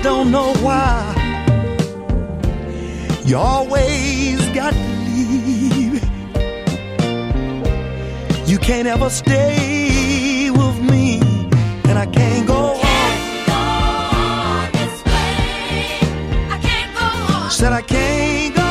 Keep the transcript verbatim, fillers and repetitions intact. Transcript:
don't know why you always got to leave. You can't ever stay with me, and I can't go on. Can't go on this way. I can't go on. Said I can't go